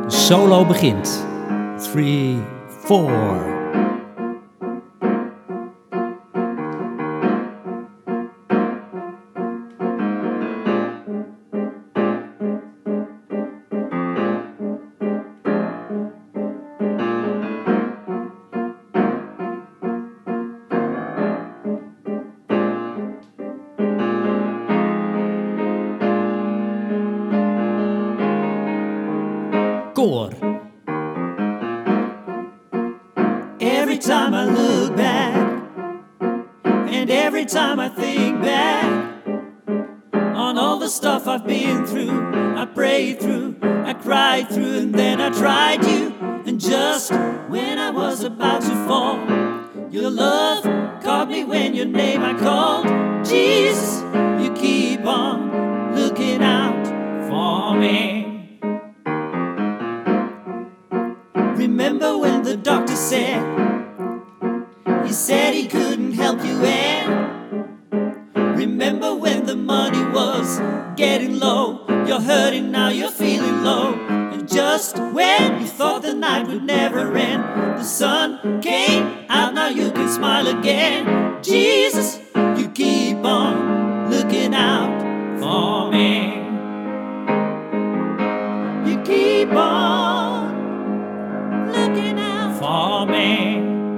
Solo begint. 3, 4. Koor. Every time I look back, and every time I think back on all the stuff I've been through, I prayed through, I cried through, and then I tried you. And just when I was about to fall, your love caught me when your name I called. Jesus, you keep on looking out for me. Remember when the doctor said, he said he couldn't help you, and remember when the money was getting low, you're hurting now, you're feeling low. And just when you thought the night would never end, the sun came out, now you can smile again. Jesus, you keep on looking out for me. You keep on looking out for me.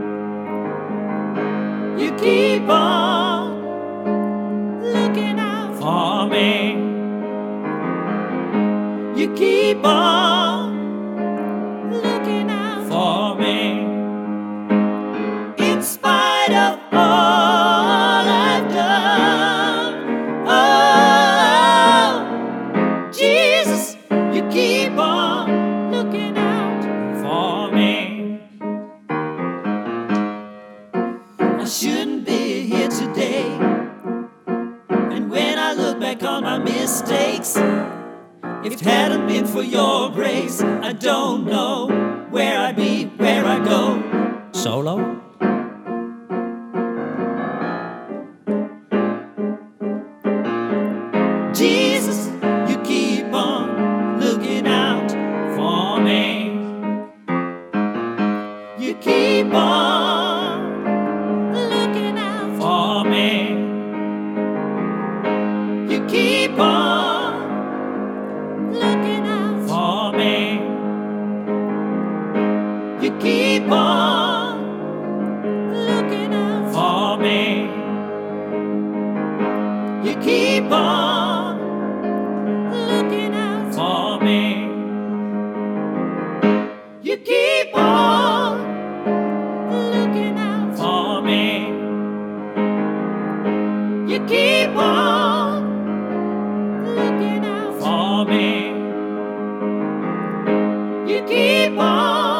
You keep on looking out for me. You keep on looking out for me. In spite of all I've done, oh, Jesus, you keep on looking out for me. I shouldn't be here today, and when I look back on my mistakes, if it hadn't been for your grace, I don't know where I'd be, where I'd go. Solo. Jesus, you keep on looking out for me. You keep on looking out for me. You keep on looking out for me. You keep on looking out for me. You keep on looking out for me. You keep on looking out for me. You keep on looking out for me. You keep on